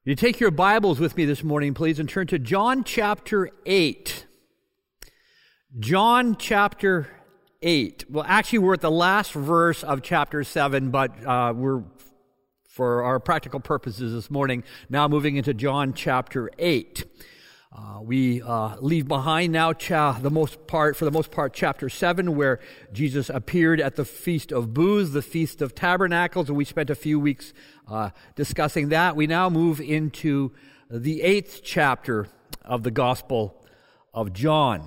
You take your Bibles with me this morning, please, and turn to John chapter 8. John chapter 8. Well, actually, we're at the last verse of chapter 7, but we're, for our practical purposes this morning, now moving into John chapter 8. We leave behind now, for the most part, chapter 7, where Jesus appeared at the Feast of Booths, the Feast of Tabernacles, and we spent a few weeks discussing that. We now move into the 8th chapter of the Gospel of John.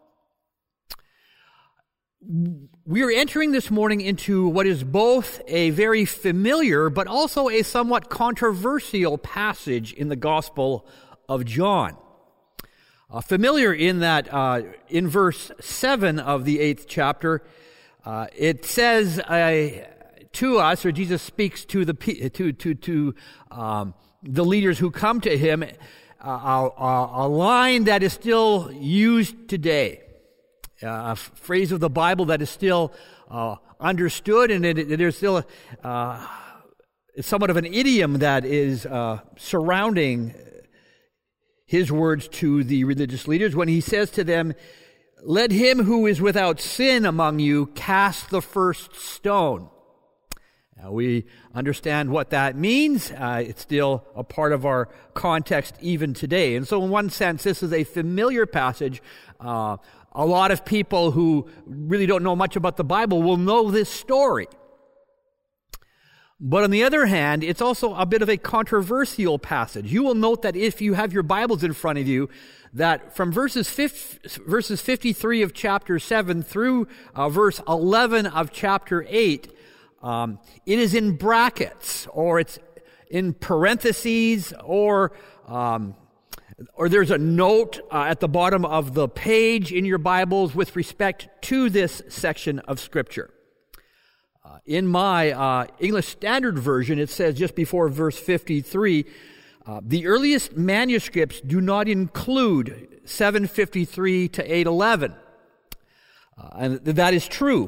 We are entering this morning into what is both a very familiar but also a somewhat controversial passage in the Gospel of John. Familiar in that in verse 7 of the 8th chapter, it says to us, or Jesus speaks to the leaders who come to him, a line that is still used today, a phrase of the Bible that is still understood, and there's still somewhat of an idiom that is surrounding his words to the religious leaders when he says to them, "Let him who is without sin among you cast the first stone." Now, we understand what that means. It's still a part of our context even today. And so in one sense, this is a familiar passage. A lot of people who really don't know much about the Bible will know this story. But on the other hand, it's also a bit of a controversial passage. You will note that if you have your Bibles in front of you, that from verses 53 of chapter 7 through verse 11 of chapter 8, it is in brackets, or it's in parentheses, or there's a note at the bottom of the page in your Bibles with respect to this section of Scripture. In my English Standard Version, it says just before verse 53, the earliest manuscripts do not include 753 to 811. And that is true.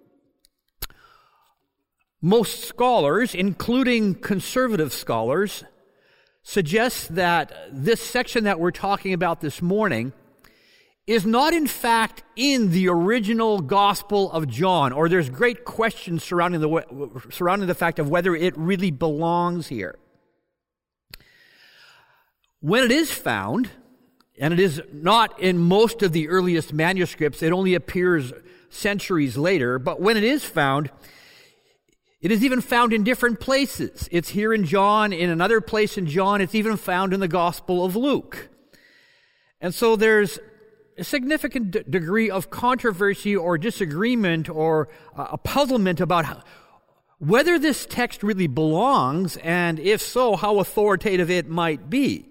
Most scholars, including conservative scholars, suggest that this section that we're talking about this morning is not in fact in the original Gospel of John, or there's great questions surrounding the fact of whether it really belongs here. When it is found, and it is not in most of the earliest manuscripts, it only appears centuries later, but when it is found, it is even found in different places. It's here in John, in another place in John, it's even found in the Gospel of Luke. And so there's a significant degree of controversy or disagreement or a puzzlement about whether this text really belongs, and if so, how authoritative it might be.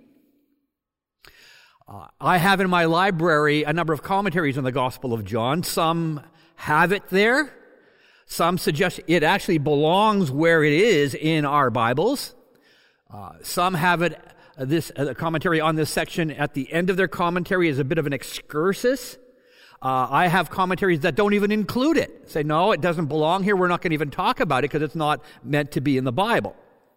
I have in my library a number of commentaries on the Gospel of John. Some have it there. Some suggest it actually belongs where it is in our Bibles. Some have it a commentary on this section at the end of their commentary is a bit of an excursus. I have commentaries that don't even include it. Say, no, it doesn't belong here. We're not going to even talk about it because it's not meant to be in the Bible.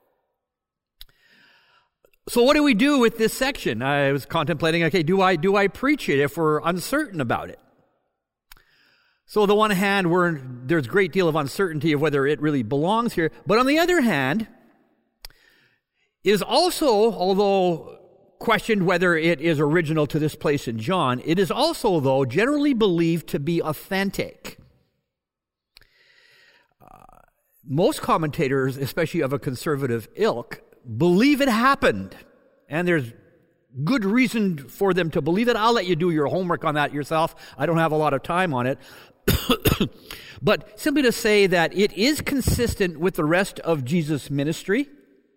So what do we do with this section? I was contemplating, okay, do I preach it if we're uncertain about it? So on the one hand, there's a great deal of uncertainty of whether it really belongs here. But on the other hand, it is also, although questioned whether it is original to this place in John, it is also, though, generally believed to be authentic. Most commentators, especially of a conservative ilk, believe it happened. And there's good reason for them to believe it. I'll let you do your homework on that yourself. I don't have a lot of time on it. But simply to say that it is consistent with the rest of Jesus' ministry.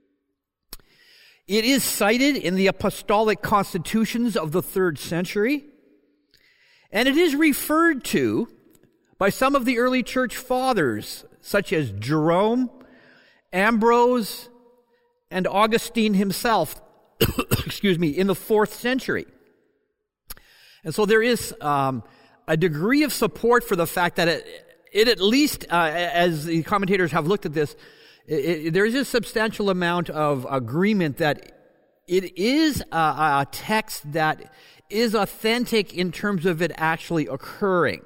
It is cited in the apostolic constitutions of the 3rd century, and it is referred to by some of the early church fathers, such as Jerome, Ambrose, and Augustine himself, in the 4th century. And so there is a degree of support for the fact that it at least, as the commentators have looked at this, there is a substantial amount of agreement that it is a text that is authentic in terms of it actually occurring.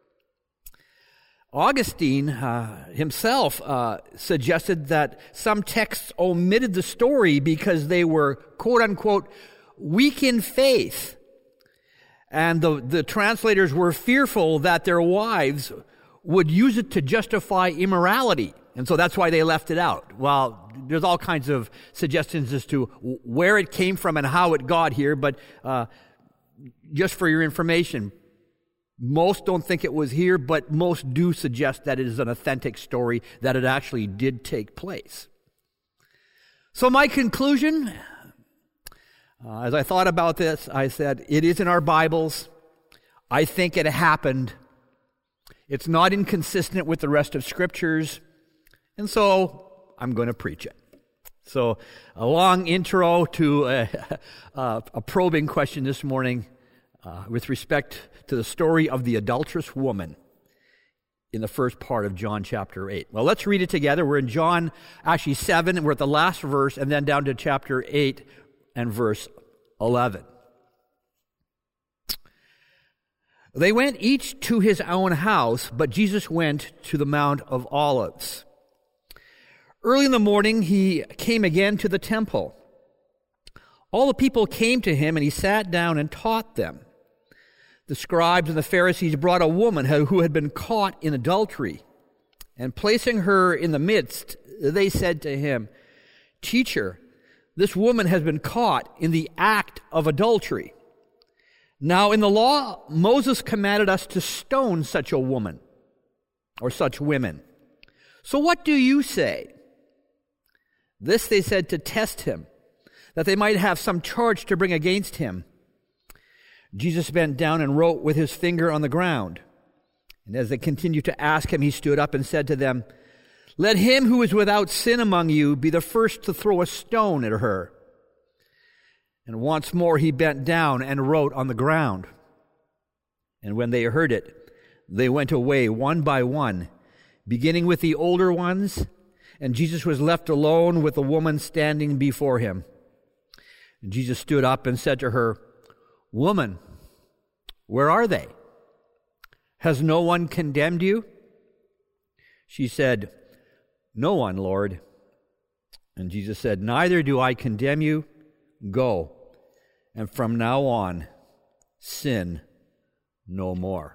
Augustine himself suggested that some texts omitted the story because they were, quote unquote, weak in faith. And the translators were fearful that their wives would use it to justify immorality. And so that's why they left it out. Well, there's all kinds of suggestions as to where it came from and how it got here, but just for your information, most don't think it was here, but most do suggest that it is an authentic story, that it actually did take place. So my conclusion, as I thought about this, I said, it is in our Bibles. I think it happened. It's not inconsistent with the rest of Scriptures. And so I'm going to preach it. So a long intro to a probing question this morning with respect to the story of the adulterous woman in the first part of John chapter 8. Well, let's read it together. We're in John, actually 7, and we're at the last verse, and then down to chapter 8 and verse 11. They went each to his own house, but Jesus went to the Mount of Olives. Early in the morning, he came again to the temple. All the people came to him, and he sat down and taught them. The scribes and the Pharisees brought a woman who had been caught in adultery, and placing her in the midst, they said to him, "Teacher, this woman has been caught in the act of adultery. Now, in the law, Moses commanded us to stone such a woman, or such women. So what do you say?" This they said to test him, that they might have some charge to bring against him. Jesus bent down and wrote with his finger on the ground. And as they continued to ask him, he stood up and said to them, "Let him who is without sin among you be the first to throw a stone at her." And once more he bent down and wrote on the ground. And when they heard it, they went away one by one, beginning with the older ones, and Jesus was left alone with the woman standing before him. And Jesus stood up and said to her, "Woman, where are they? Has no one condemned you?" She said, "No one, Lord." And Jesus said, "Neither do I condemn you. Go, and from now on, sin no more."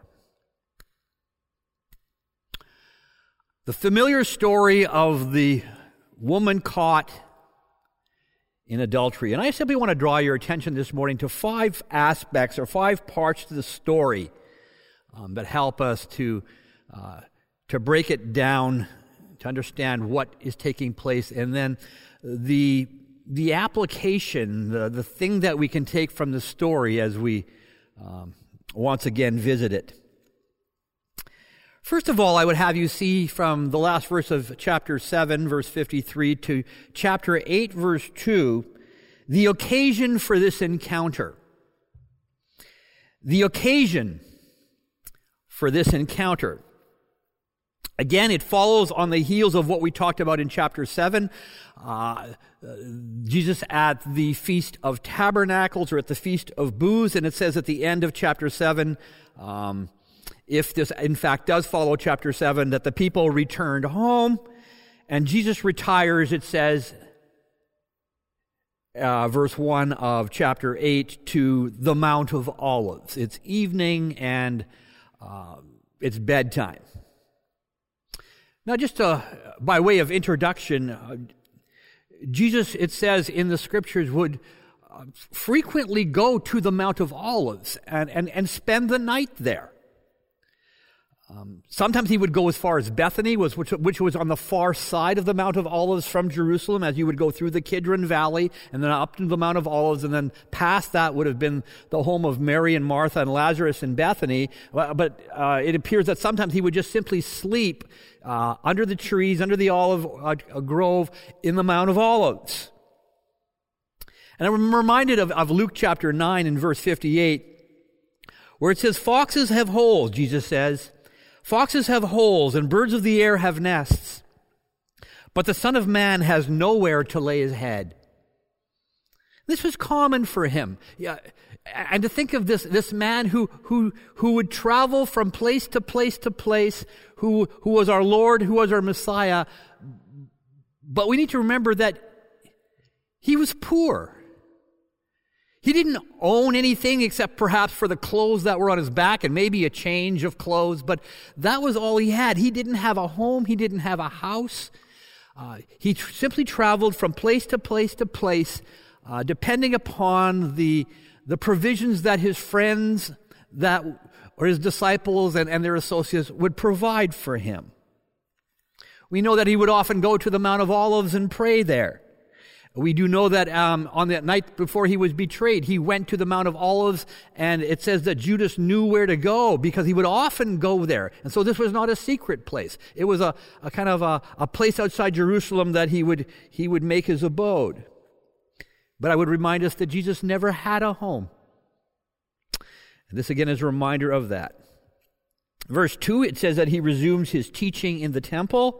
The familiar story of the woman caught in adultery. And I simply want to draw your attention this morning to 5 aspects or 5 parts to the story that help us to break it down, to understand what is taking place, and then the application, the thing that we can take from the story as we once again visit it. First of all, I would have you see from the last verse of chapter 7, verse 53, to chapter 8, verse 2, the occasion for this encounter. The occasion for this encounter. Again, it follows on the heels of what we talked about in chapter 7. Jesus at the Feast of Tabernacles, or at the Feast of Booths, and it says at the end of chapter 7, if this in fact does follow chapter 7, that the people returned home, and Jesus retires, it says, verse 1 of chapter 8, to the Mount of Olives. It's evening and it's bedtime. Now, just by way of introduction, Jesus, it says in the Scriptures, would frequently go to the Mount of Olives and spend the night there. Sometimes he would go as far as Bethany, which was on the far side of the Mount of Olives from Jerusalem, as you would go through the Kidron Valley and then up to the Mount of Olives, and then past that would have been the home of Mary and Martha and Lazarus in Bethany. But it appears that sometimes he would just simply sleep under the trees, under the olive grove in the Mount of Olives. And I'm reminded of Luke chapter 9 and verse 58, where it says, "Foxes have holes," Jesus says. "Foxes have holes, and birds of the air have nests. But the Son of Man has nowhere to lay his head." This was common for him. Yeah, and to think of this man who would travel from place to place to place, who was our Lord, who was our Messiah. But we need to remember that he was poor. He didn't own anything except perhaps for the clothes that were on his back and maybe a change of clothes, but that was all he had. He didn't have a home. He didn't have a house. He simply traveled from place to place to place, depending upon the provisions that his friends or his disciples and their associates would provide for him. We know that he would often go to the Mount of Olives and pray there. We do know that on that night before he was betrayed, he went to the Mount of Olives, and it says that Judas knew where to go because he would often go there. And so this was not a secret place. It was a kind of a place outside Jerusalem that he would make his abode. But I would remind us that Jesus never had a home. And this again is a reminder of that. Verse 2, it says that he resumes his teaching in the temple.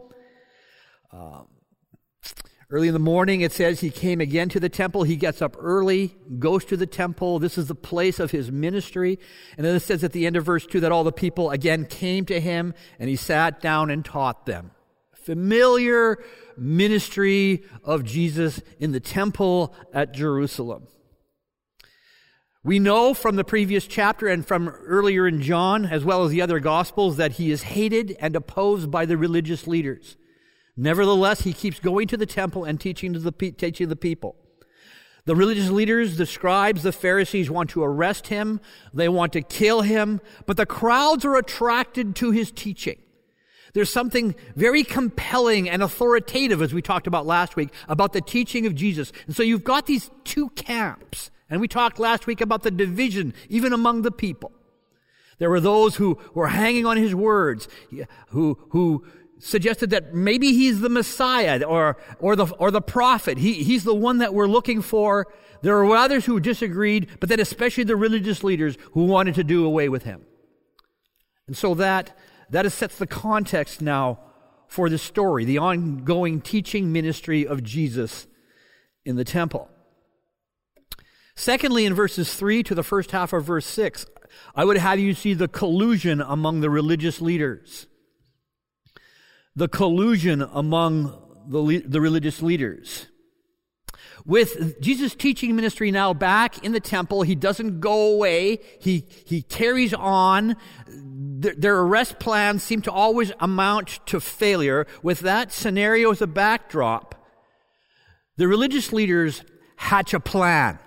Early in the morning, it says he came again to the temple. He gets up early, goes to the temple. This is the place of his ministry. And then it says at the end of verse 2 that all the people again came to him, and he sat down and taught them. Familiar ministry of Jesus in the temple at Jerusalem. We know from the previous chapter and from earlier in John, as well as the other Gospels, that he is hated and opposed by the religious leaders. Nevertheless, he keeps going to the temple and teaching the people. The religious leaders, the scribes, the Pharisees want to arrest him. They want to kill him. But the crowds are attracted to his teaching. There's something very compelling and authoritative, as we talked about last week, about the teaching of Jesus. And so you've got these two camps. And we talked last week about the division, even among the people. There were those who were hanging on his words, who suggested that maybe he's the Messiah or the prophet. He's the one that we're looking for. There were others who disagreed, but then especially the religious leaders who wanted to do away with him. And so that sets the context now for the story, the ongoing teaching ministry of Jesus in the temple. Secondly, in verses 3 to the first half of verse 6, I would have you see the collusion among the religious leaders. The collusion among the religious leaders. With Jesus' teaching ministry now back in the temple, he doesn't go away. He carries on. Their arrest plans seem to always amount to failure. With that scenario as a backdrop, the religious leaders hatch a plan.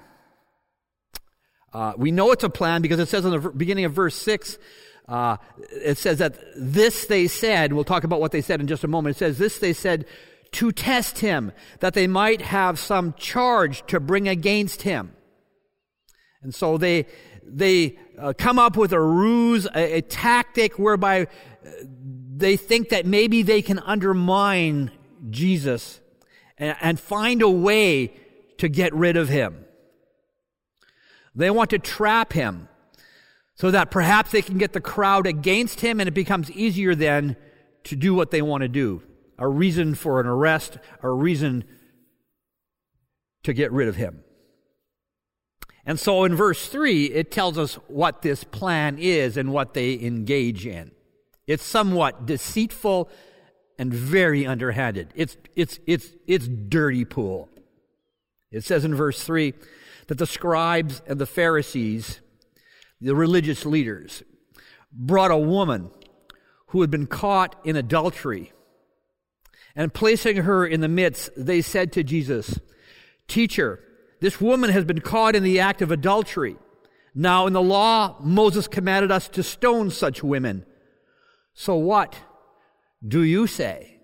We know it's a plan because it says in the beginning of verse 6, it says that this they said, we'll talk about what they said in just a moment. It says, this they said to test him, that they might have some charge to bring against him. And so they come up with a ruse, a tactic whereby they think that maybe they can undermine Jesus and find a way to get rid of him. They want to trap him so that perhaps they can get the crowd against him, and it becomes easier then to do what they want to do. A reason for an arrest, a reason to get rid of him. And so in verse 3, it tells us what this plan is and what they engage in. It's somewhat deceitful and very underhanded. It's dirty pool. It says in verse 3 that the scribes and the Pharisees, the religious leaders, brought a woman who had been caught in adultery. And placing her in the midst, they said to Jesus, "Teacher, this woman has been caught in the act of adultery. Now in the law, Moses commanded us to stone such women. So what do you say?"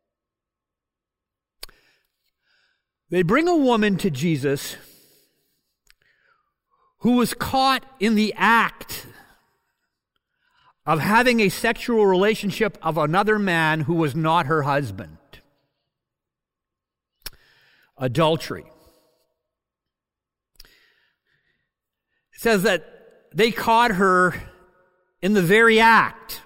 They bring a woman to Jesus who was caught in the act of having a sexual relationship of another man who was not her husband. Adultery. It says that they caught her in the very act.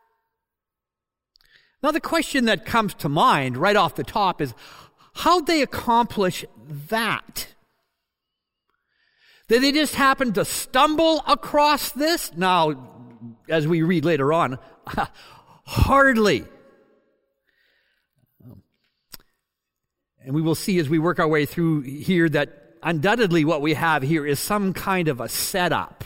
Now the question that comes to mind right off the top is, how'd they accomplish that? Did they just happen to stumble across this? Now, as we read later on, hardly. And we will see as we work our way through here that undoubtedly what we have here is some kind of a setup.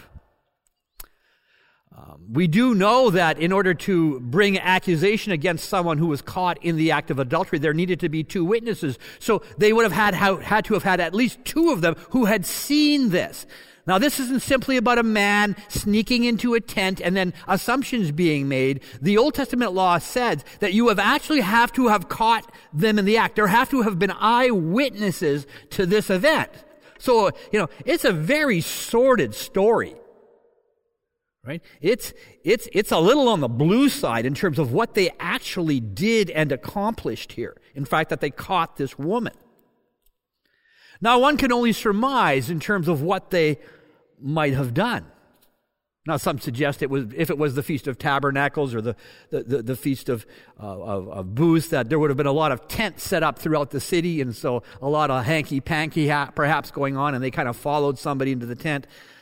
We do know that in order to bring accusation against someone who was caught in the act of adultery, there needed to be two witnesses. So they would have had to have had at least two of them who had seen this. Now, this isn't simply about a man sneaking into a tent and then assumptions being made. The Old Testament law says that you have to have caught them in the act. There have to have been eyewitnesses to this event. So, it's a very sordid story. Right? It's a little on the blue side in terms of what they actually did and accomplished here. In fact, that they caught this woman. Now, one can only surmise in terms of what they might have done. Now, some suggest if it was the Feast of Tabernacles or the Feast of Booths, that there would have been a lot of tents set up throughout the city, and so a lot of hanky-panky perhaps going on, and they kind of followed somebody into the tent.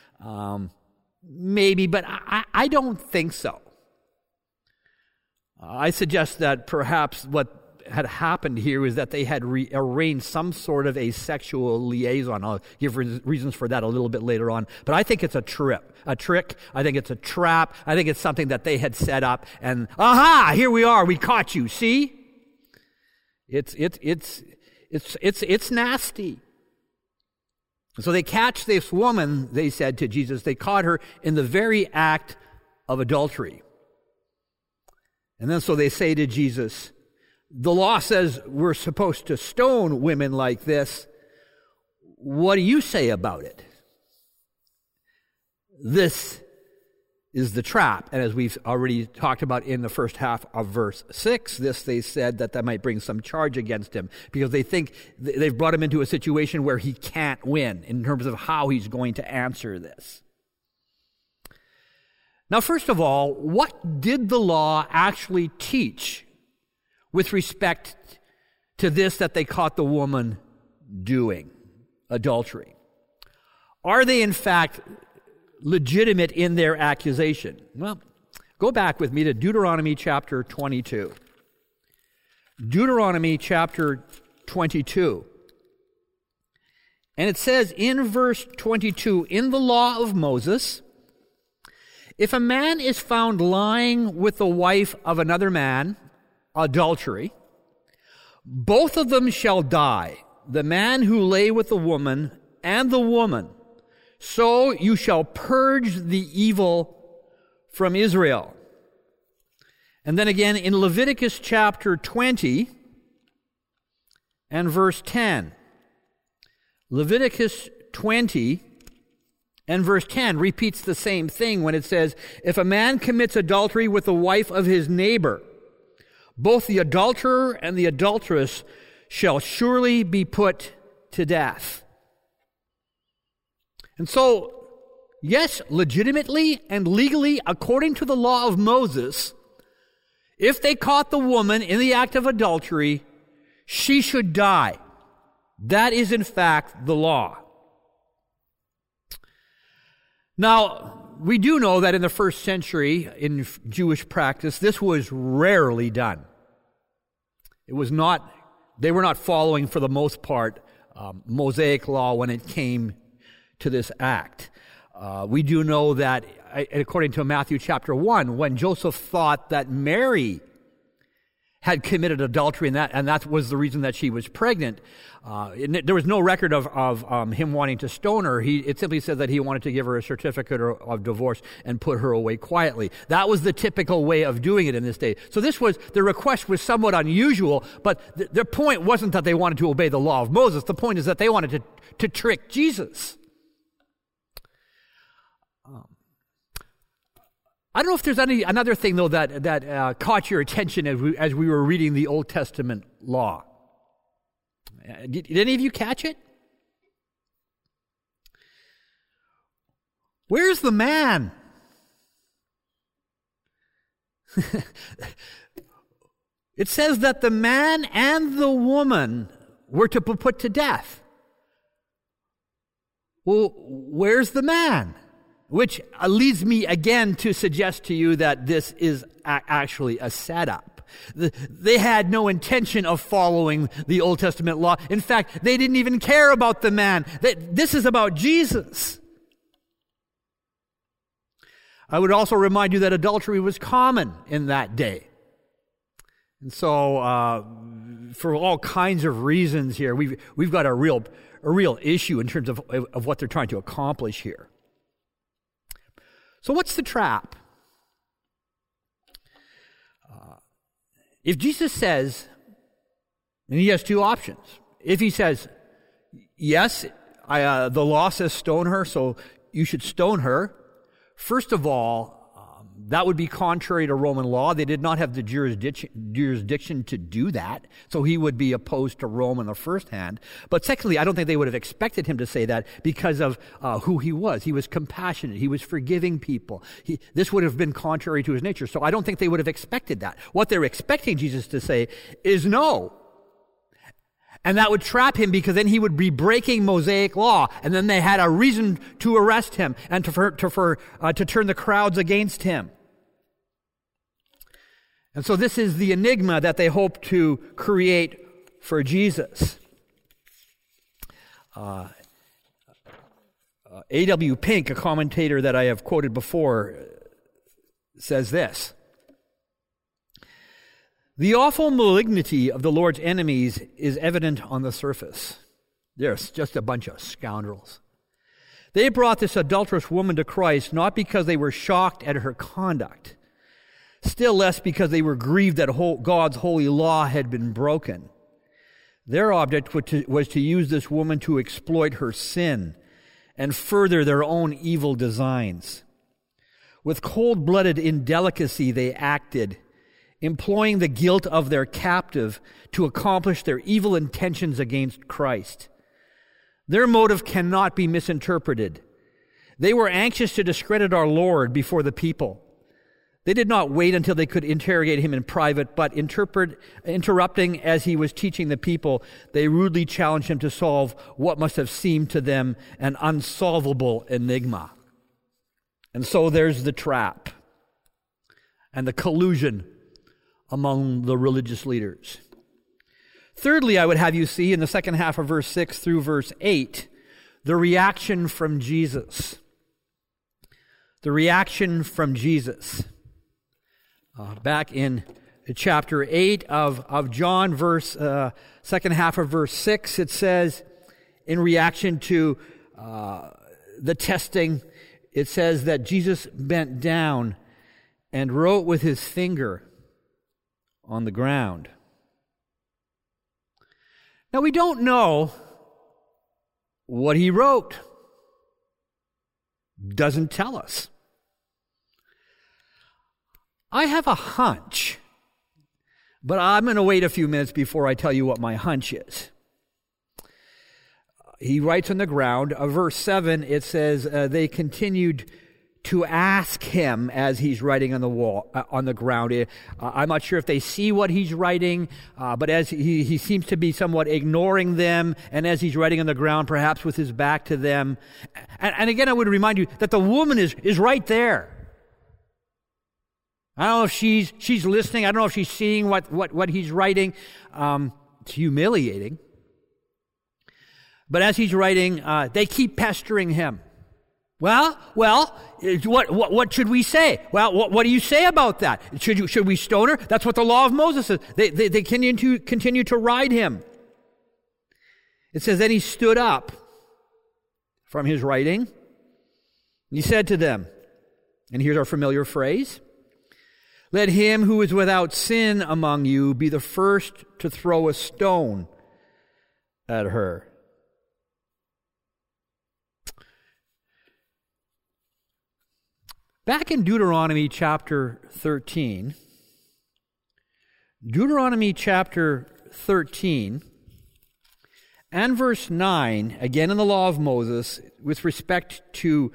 Maybe, but I don't think so. I suggest that perhaps what had happened here is that they had arranged some sort of a sexual liaison. I'll give reasons for that a little bit later on. But I think it's a trick. I think it's a trap. I think it's something that they had set up. And aha, here we are. We caught you. See? It's nasty. So they catch this woman, they said to Jesus. They caught her in the very act of adultery. And then so they say to Jesus, the law says we're supposed to stone women like this. What do you say about it? This is the trap. And as we've already talked about in the first half of verse 6, they said that might bring some charge against him because they think they've brought him into a situation where he can't win in terms of how he's going to answer this. Now, first of all, what did the law actually teach with respect to this that they caught the woman doing, adultery? Are they in fact legitimate in their accusation? Well, go back with me to Deuteronomy chapter 22. Deuteronomy chapter 22. And it says in verse 22, in the law of Moses, if a man is found lying with the wife of another man, adultery, both of them shall die, the man who lay with the woman and the woman. So you shall purge the evil from Israel. And then again in Leviticus chapter 20 and verse 10. Leviticus 20 and verse 10 repeats the same thing when it says, if a man commits adultery with the wife of his neighbor, both the adulterer and the adulteress shall surely be put to death. And so, yes, legitimately and legally, according to the law of Moses, if they caught the woman in the act of adultery, she should die. That is, in fact, the law. Now, we do know that in the first century, in Jewish practice, this was rarely done. They were not following, for the most part, Mosaic law when it came to this act. We do know that, according to Matthew chapter 1, when Joseph thought that Mary had committed adultery, and that was the reason that she was pregnant, there was no record of him wanting to stone her. It simply said that he wanted to give her a certificate of divorce and put her away quietly. That was the typical way of doing it in this day. So the request was somewhat unusual, but the point wasn't that they wanted to obey the law of Moses. The point is that they wanted to trick Jesus. I don't know if there's another thing, though, that caught your attention as we were reading the Old Testament law. Did any of you catch it? Where's the man? It says that the man and the woman were to be put to death. Well, where's the man? Which leads me again to suggest to you that this is actually a setup. They had no intention of following the Old Testament law. In fact, they didn't even care about the man. This is about Jesus. I would also remind you that adultery was common in that day. And so, for all kinds of reasons here, we've got a real issue in terms of what they're trying to accomplish here. So what's the trap? If Jesus says, and he has two options. If he says, yes, the law says stone her, so you should stone her. First of all, that would be contrary to Roman law. They did not have the jurisdiction to do that, so he would be opposed to Rome in the first hand. But secondly, I don't think they would have expected him to say that because of who he was. He was compassionate. He was forgiving people. This would have been contrary to his nature, so I don't think they would have expected that. What they're expecting Jesus to say is no. And that would trap him because then he would be breaking Mosaic law. And then they had a reason to arrest him and to turn the crowds against him. And so this is the enigma that they hope to create for Jesus. A.W. Pink, a commentator that I have quoted before, says this: "The awful malignity of the Lord's enemies is evident on the surface. They're just a bunch of scoundrels. They brought this adulterous woman to Christ not because they were shocked at her conduct, still less because they were grieved that God's holy law had been broken. Their object was to use this woman to exploit her sin and further their own evil designs. With cold-blooded indelicacy they acted, employing the guilt of their captive to accomplish their evil intentions against Christ. Their motive cannot be misinterpreted. They were anxious to discredit our Lord before the people. They did not wait until they could interrogate him in private, but interrupting as he was teaching the people, they rudely challenged him to solve what must have seemed to them an unsolvable enigma." And so there's the trap and the collusion among the religious leaders. Thirdly, I would have you see in the second half of verse 6 through verse 8, the reaction from Jesus. The reaction from Jesus. Back in chapter 8 of John, second half of verse 6, it says, in reaction to the testing, it says that Jesus bent down and wrote with his finger on the ground. Now, we don't know what he wrote. Doesn't tell us. I have a hunch, but I'm going to wait a few minutes before I tell you what my hunch is. He writes on the ground, verse 7, it says, they continued to ask him as he's writing on the wall, on the ground. I'm not sure if they see what he's writing, but as he seems to be somewhat ignoring them, and as he's writing on the ground, perhaps with his back to them. And again, I would remind you that the woman is right there. I don't know if she's listening. I don't know if she's seeing what he's writing. It's humiliating. But as he's writing, they keep pestering him. Well, what should we say? Well, what do you say about that? Should we stone her? That's what the law of Moses says. They continue to ride him. It says, then he stood up from his writing, and he said to them, and here's our familiar phrase, "Let him who is without sin among you be the first to throw a stone at her." Back in Deuteronomy chapter 13, and verse 9, again in the law of Moses, with respect to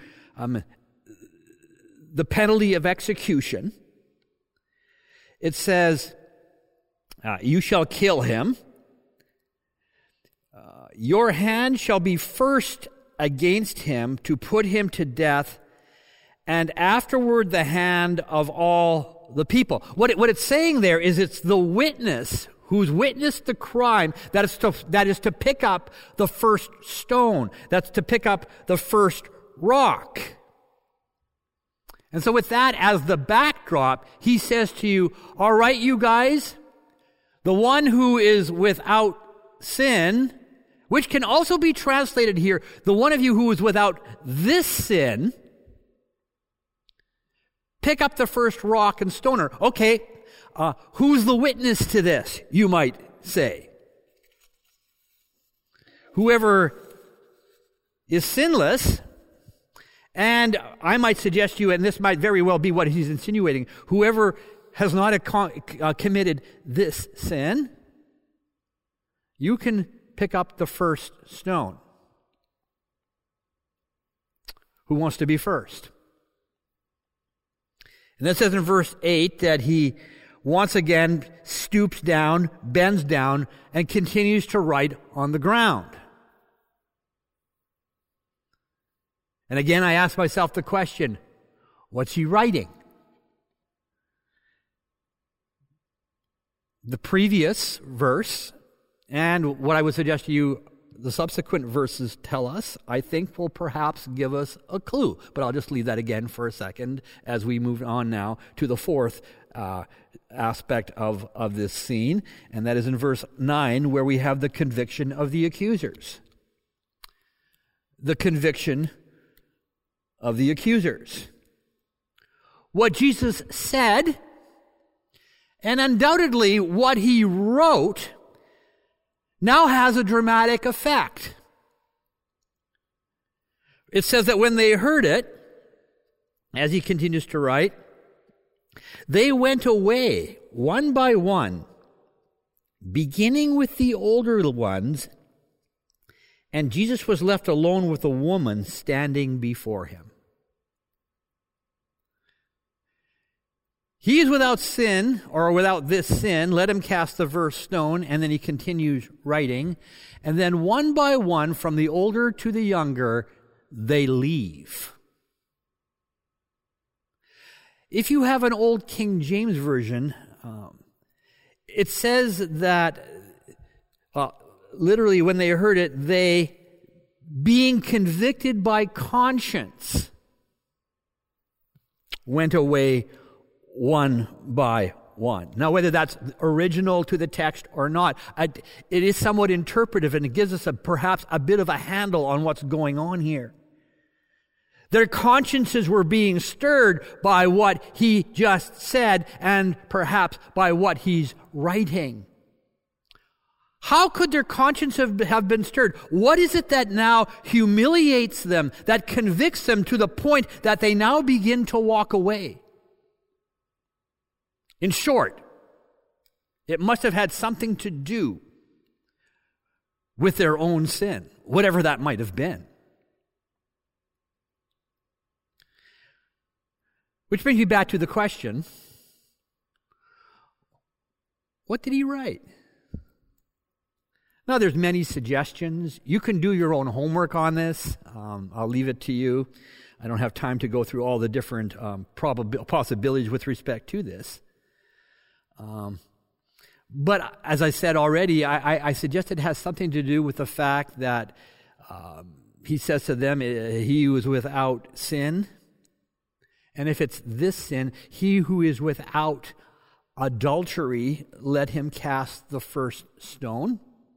the penalty of execution, it says, you shall kill him. Your hand shall be first against him to put him to death, and afterward the hand of all the people. What it's saying there is it's the witness who's witnessed the crime that is to pick up the first stone, that's to pick up the first rock. And so with that as the backdrop, he says to you, all right, you guys, the one who is without sin, which can also be translated here, the one of you who is without this sin, pick up the first rock and stone her. Okay, who's the witness to this, you might say? Whoever is sinless, and I might suggest to you, and this might very well be what he's insinuating, whoever has not committed this sin, you can pick up the first stone. Who wants to be first? And that says in verse 8 that he once again stoops down, bends down, and continues to write on the ground. And again, I ask myself the question, what's he writing? The previous verse, and what I would suggest to you, the subsequent verses tell us, I think will perhaps give us a clue. But I'll just leave that again for a second as we move on now to the fourth aspect of this scene, and that is in verse 9, where we have the conviction of the accusers. The conviction of the accusers. What Jesus said, and undoubtedly what he wrote, now has a dramatic effect. It says that when they heard it, as he continues to write, they went away one by one, beginning with the older ones, and Jesus was left alone with a woman standing before him. He is without sin, or without this sin. Let him cast the first stone. And then he continues writing. And then one by one, from the older to the younger, they leave. If you have an old King James Version, it says that literally when they heard it, they, being convicted by conscience, went away one by one. Now, whether that's original to the text or not, it is somewhat interpretive, and it gives us perhaps a bit of a handle on what's going on here. Their consciences were being stirred by what he just said, and perhaps by what he's writing. How could their conscience have been stirred? What is it that now humiliates them, that convicts them to the point that they now begin to walk away? In short, it must have had something to do with their own sin, whatever that might have been. Which brings me back to the question, what did he write? Now, there's many suggestions. You can do your own homework on this. I'll leave it to you. I don't have time to go through all the different possibilities with respect to this. But as I said already, I suggest it has something to do with the fact that he says to them, he who is without sin. And if it's this sin, he who is without adultery, let him cast the first stone.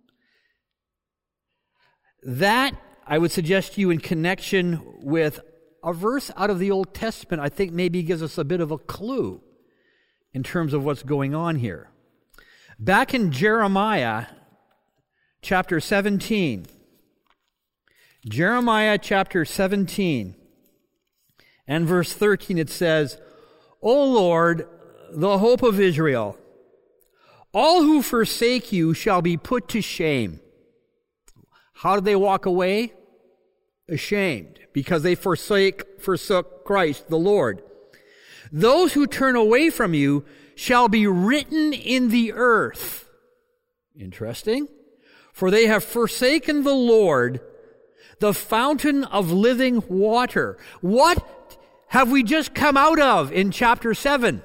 That, I would suggest to you in connection with a verse out of the Old Testament, I think maybe gives us a bit of a clue in terms of what's going on here. Back in Jeremiah chapter 17, Jeremiah chapter 17 and verse 13, it says, O Lord, the hope of Israel, all who forsake you shall be put to shame. How did they walk away? Ashamed, because they forsook Christ the Lord. Those who turn away from you shall be written in the earth. Interesting. For they have forsaken the Lord, the fountain of living water. What have we just come out of in chapter 7?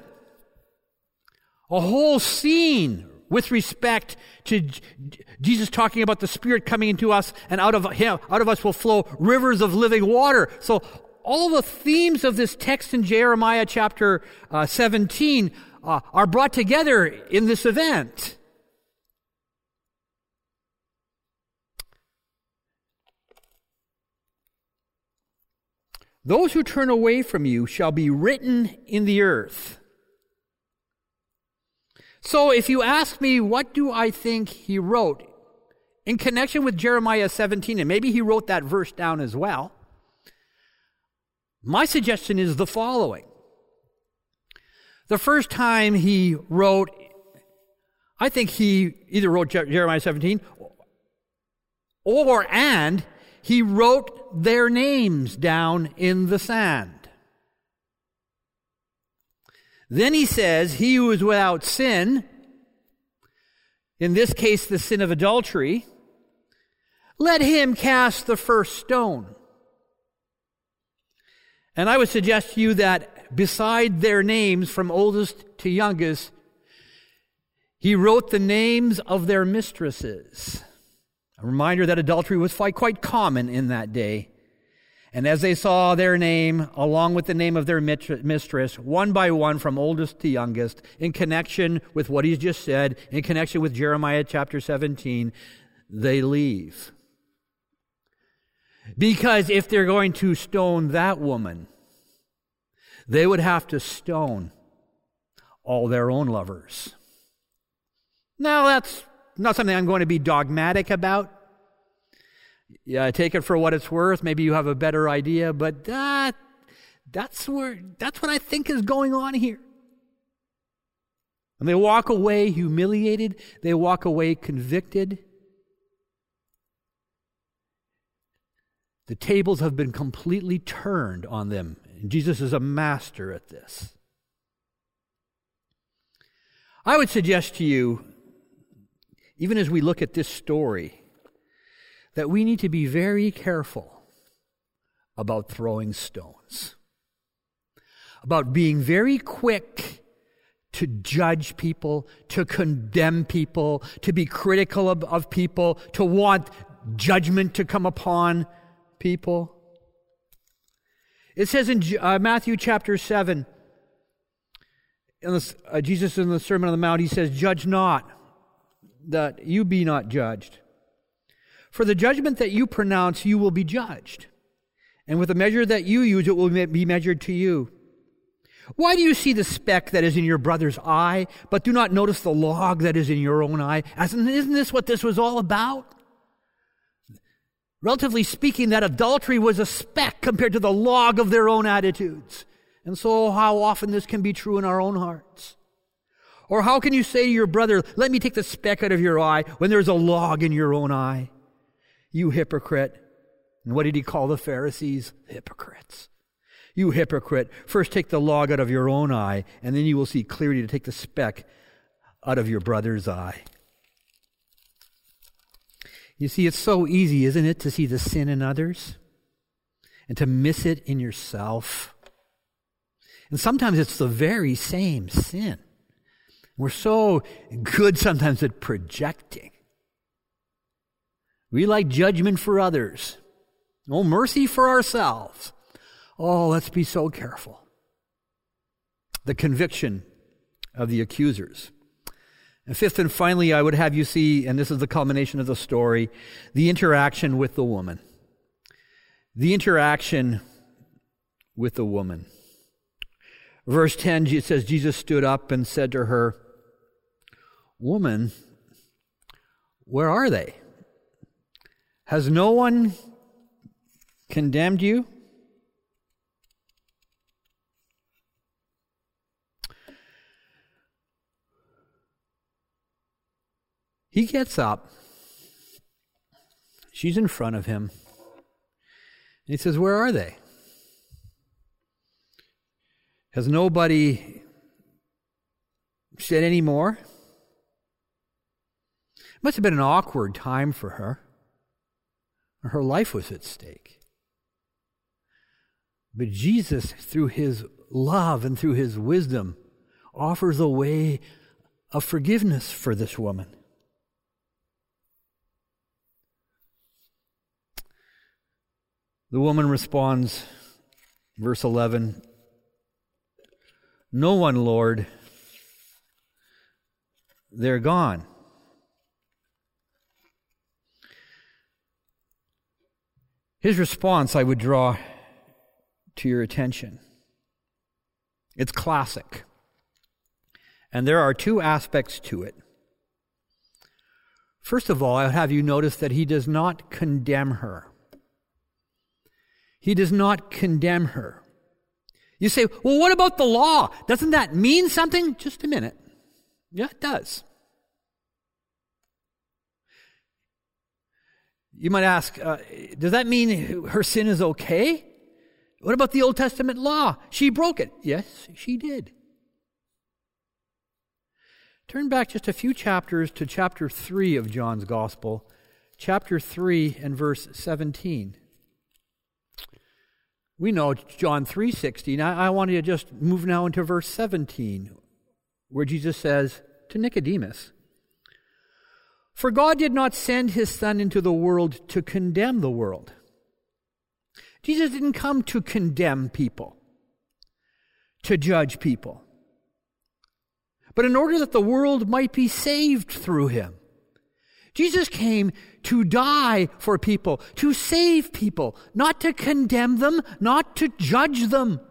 A whole scene with respect to Jesus talking about the Spirit coming into us, and out of us will flow rivers of living water. So all the themes of this text in Jeremiah chapter 17 are brought together in this event. Those who turn away from you shall be written in the earth. So if you ask me, what do I think he wrote in connection with Jeremiah 17, and maybe he wrote that verse down as well, my suggestion is the following. The first time he wrote, I think he either wrote Jeremiah 17 and he wrote their names down in the sand. Then he says, he who is without sin, in this case the sin of adultery, let him cast the first stone. And I would suggest to you that beside their names from oldest to youngest, he wrote the names of their mistresses. A reminder that adultery was quite common in that day. And as they saw their name, along with the name of their mistress, one by one from oldest to youngest, in connection with what he's just said, in connection with Jeremiah chapter 17, they leave. Because if they're going to stone that woman, they would have to stone all their own lovers. Now, that's not something I'm going to be dogmatic about. Yeah, take it for what it's worth. Maybe you have a better idea, but that's what I think is going on here. And they walk away humiliated. They walk away convicted. The tables have been completely turned on them. And Jesus is a master at this. I would suggest to you, even as we look at this story, that we need to be very careful about throwing stones, about being very quick to judge people, to condemn people, to be critical of people, to want judgment to come upon people. It says in Matthew chapter 7, Jesus in the Sermon on the Mount, he says, "Judge not, that you be not judged. For the judgment that you pronounce, you will be judged. And with the measure that you use, it will be measured to you. Why do you see the speck that is in your brother's eye, but do not notice the log that is in your own eye?" Isn't this what this was all about? Relatively speaking, that adultery was a speck compared to the log of their own attitudes. And so how often this can be true in our own hearts. Or how can you say to your brother, "Let me take the speck out of your eye," when there's a log in your own eye? You hypocrite. And what did he call the Pharisees? Hypocrites. You hypocrite. First take the log out of your own eye, and then you will see clearly to take the speck out of your brother's eye. You see, it's so easy, isn't it, to see the sin in others and to miss it in yourself. And sometimes it's the very same sin. We're so good sometimes at projecting. We like judgment for others. No mercy for ourselves. Oh, let's be so careful. The conviction of the accusers. And fifth and finally, I would have you see, and this is the culmination of the story, the interaction with the woman. The interaction with the woman. Verse 10, it says, Jesus stood up and said to her, "Woman, where are they? Has no one condemned you?" He gets up. She's in front of him. And he says, "Where are they? Has nobody said any more?" Must have been an awkward time for her. Her life was at stake. But Jesus, through his love and through his wisdom, offers a way of forgiveness for this woman. The woman responds, verse 11, "No one, Lord. They're gone." His response, I would draw to your attention. It's classic. And there are two aspects to it. First of all, I'll have you notice that he does not condemn her. He does not condemn her. You say, well, what about the law? Doesn't that mean something? Just a minute. Yeah, it does. You might ask, does that mean her sin is okay? What about the Old Testament law? She broke it. Yes, she did. Turn back just a few chapters to chapter 3 of John's Gospel. Chapter 3 and verse 17. We know John 3:16. I want you to just move now into verse 17, where Jesus says to Nicodemus, "For God did not send his Son into the world to condemn the world." Jesus didn't come to condemn people, to judge people, but in order that the world might be saved through him. Jesus came to die for people, to save people, not to condemn them, not to judge them.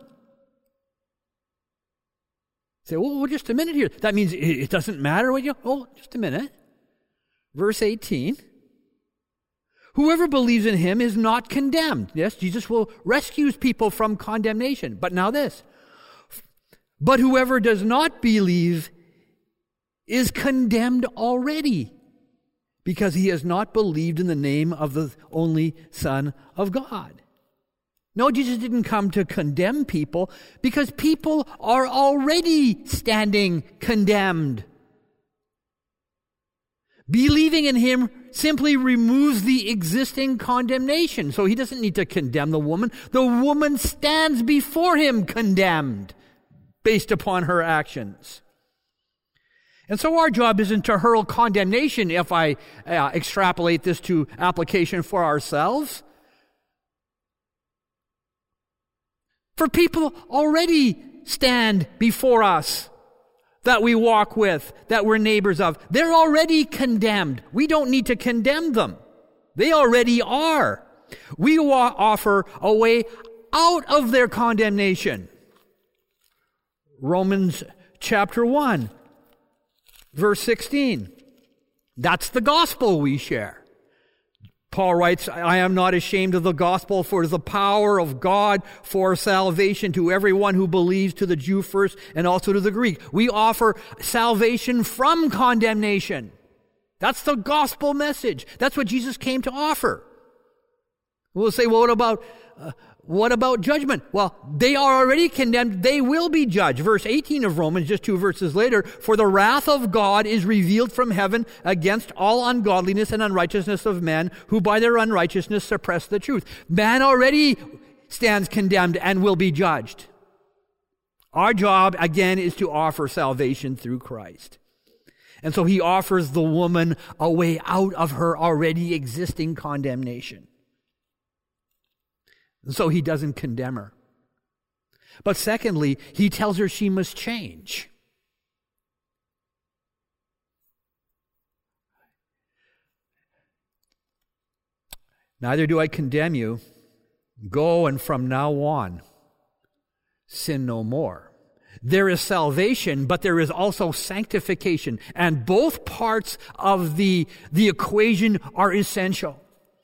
Say, well, just a minute here. That means it doesn't matter what you... Oh, just a minute. Verse 18. Whoever believes in him is not condemned. Yes, Jesus will rescue people from condemnation. But now this. But whoever does not believe is condemned already, because he has not believed in the name of the only Son of God. No, Jesus didn't come to condemn people, because people are already standing condemned. Believing in him simply removes the existing condemnation. So he doesn't need to condemn the woman. The woman stands before him condemned based upon her actions. And so our job isn't to hurl condemnation, if I extrapolate this to application for ourselves. For people already stand before us that we walk with, that we're neighbors of. They're already condemned. We don't need to condemn them. They already are. We offer a way out of their condemnation. Romans chapter 1. Verse 16, that's the gospel we share. Paul writes, I am not ashamed of the gospel, for it is the power of God for salvation to everyone who believes, to the Jew first and also to the Greek. We offer salvation from condemnation. That's the gospel message. That's what Jesus came to offer. We'll say, well, what about judgment? Well, they are already condemned. They will be judged. Verse 18 of Romans, just 2 verses later, for the wrath of God is revealed from heaven against all ungodliness and unrighteousness of men, who by their unrighteousness suppress the truth. Man already stands condemned and will be judged. Our job, again, is to offer salvation through Christ. And so he offers the woman a way out of her already existing condemnation. And so he doesn't condemn her. But secondly, he tells her she must change. Neither do I condemn you. Go, and from now on, sin no more. There is salvation, but there is also sanctification. And both parts of the equation are essential.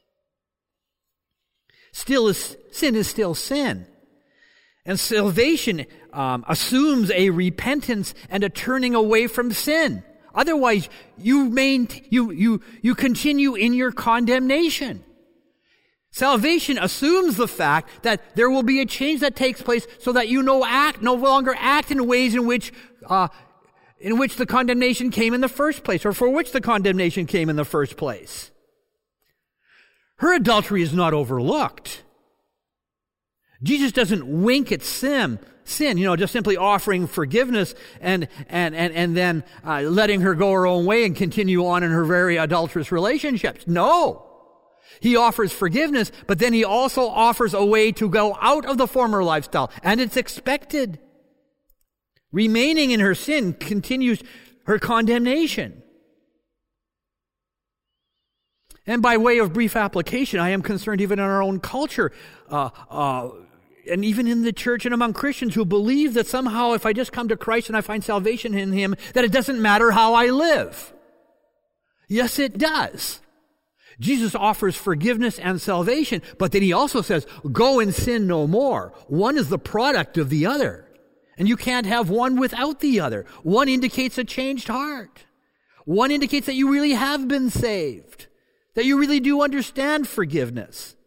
Sin is still sin. And salvation assumes a repentance and a turning away from sin. Otherwise, you continue in your condemnation. Salvation assumes the fact that there will be a change that takes place so that you no longer act in ways in which the condemnation came in the first place, or for which the condemnation came in the first place. Her adultery is not overlooked. Jesus doesn't wink at sin, just simply offering forgiveness and then letting her go her own way and continue on in her very adulterous relationships. No. He offers forgiveness, but then he also offers a way to go out of the former lifestyle, and it's expected. Remaining in her sin continues her condemnation. And by way of brief application, I am concerned even in our own culture, and even in the church and among Christians who believe that somehow if I just come to Christ and I find salvation in Him, that it doesn't matter how I live. Yes, it does. Jesus offers forgiveness and salvation, but then He also says, go and sin no more. One is the product of the other, and you can't have one without the other. One indicates a changed heart. One indicates that you really have been saved, that you really do understand forgiveness.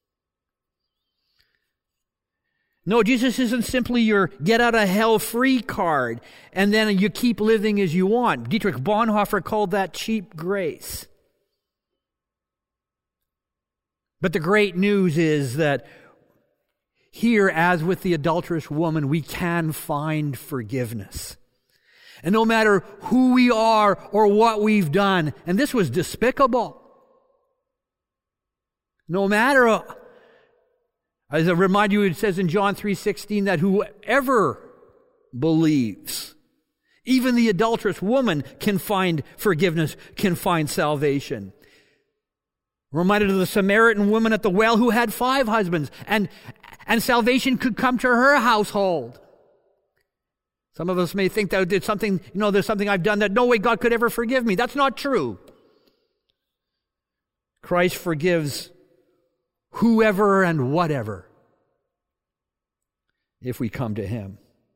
No, Jesus isn't simply your get-out-of-hell-free card, and then you keep living as you want. Dietrich Bonhoeffer called that cheap grace. But the great news is that here, as with the adulterous woman, we can find forgiveness. And no matter who we are or what we've done, and this was despicable, no matter, as I remind you, it says in John 3:16 that whoever believes, even the adulterous woman, can find forgiveness, can find salvation. Reminded of the Samaritan woman at the well who had 5 husbands, and salvation could come to her household. Some of us may think that there's something I've done that no way God could ever forgive me. That's not true. Christ forgives whoever and whatever if we come to Him.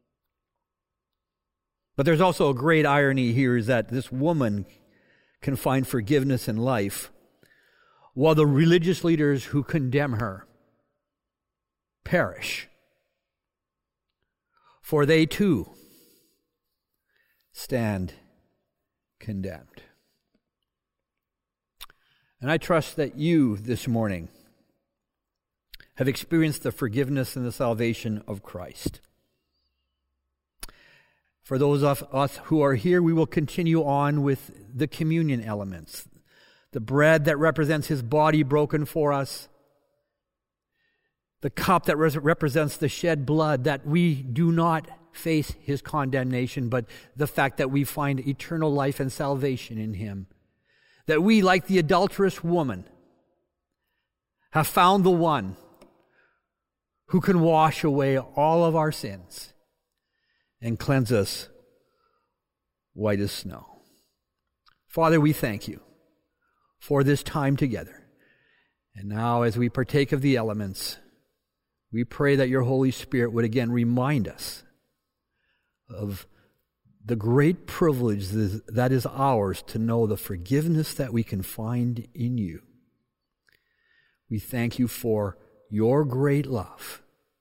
But there's also a great irony here, is that this woman can find forgiveness in life, while the religious leaders who condemn her perish. For they too stand condemned. And I trust that you this morning have experienced the forgiveness and the salvation of Christ. For those of us who are here, we will continue on with the communion elements. The bread that represents His body broken for us. The cup that represents the shed blood, that we do not face His condemnation, but the fact that we find eternal life and salvation in Him. That we, like the adulterous woman, have found the one who can wash away all of our sins and cleanse us white as snow. Father, we thank You for this time together. And now, as we partake of the elements, we pray that Your Holy Spirit would again remind us of the great privilege that is ours to know the forgiveness that we can find in You. We thank You for Your great love,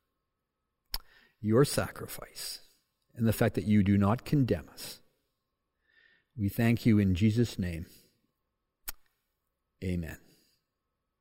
Your sacrifice, and the fact that You do not condemn us. We thank You in Jesus' name. Amen.